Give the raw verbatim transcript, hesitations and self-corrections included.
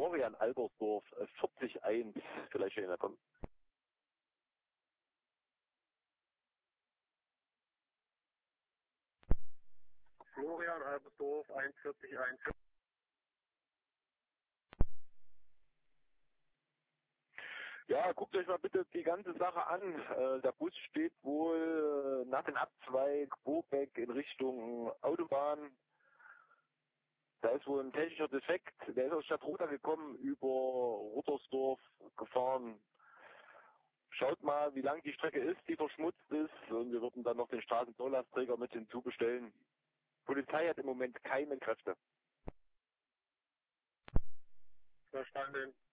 Florian Albersdorf, äh, vierzig eins, vielleicht schon kommen. Florian Albersdorf, einundvierzig eins. Ja, guckt euch mal bitte die ganze Sache an. Äh, der Bus steht wohl äh, nach dem Abzweig Bobeck in Richtung Autobahn. Da ist wohl ein technischer Defekt. Der ist aus Stadtroda gekommen, über Ruttersdorf gefahren. Schaut mal, wie lang die Strecke ist, die verschmutzt ist. Und wir würden dann noch den Straßenbaulastträger mit hinzubestellen. Polizei hat im Moment keine Kräfte. Verstanden.